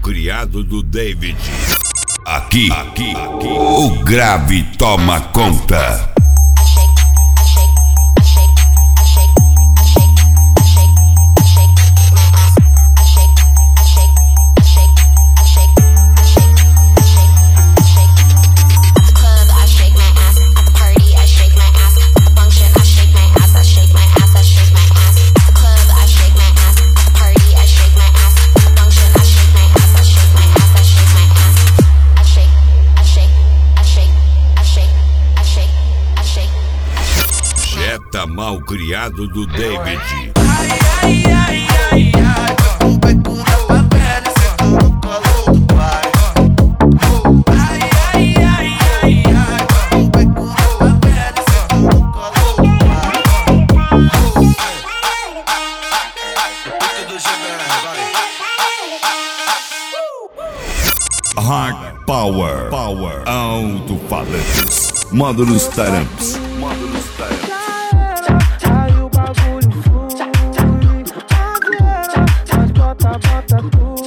criado do David. Aqui, o grave toma conta. Jetta mal criado do David. O beco da favela sentou no colo do pai. O beco da favela sentou no colo do pai. O beco do GBR, vai. Hard Power, alto-falantes, módulos taramps. Aí o bagulho flui, mas bota tu,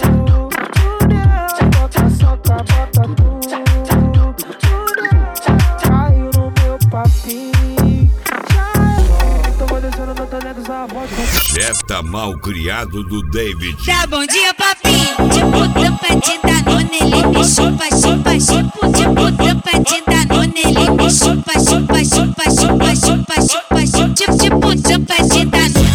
bota solta, bota tu, caiu no meu papinho, tô descendo, não tô lendo essa voz. Jetta mal criado do David. Dá bom dia, papinho. Tipo tampa de Danone, ele me chupa, chupa, chupa. Tipo tampa de Danone, ele me chupa, chupa, chupa, chupa, chupa, chupa, chupa. Tipo tampa de Danone.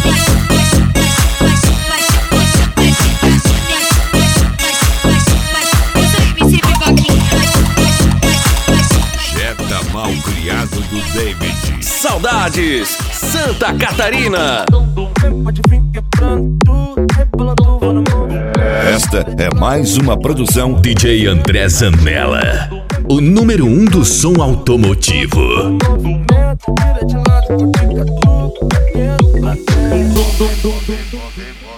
Jetta mal criado do David. Saudades, Santa Catarina. Pode vir quebrando tudo, rebolando no mundo. Esta é mais uma produção DJ André Zanella, o número 1 do som automotivo. Movimento, vira de lado, fica tudo batendo.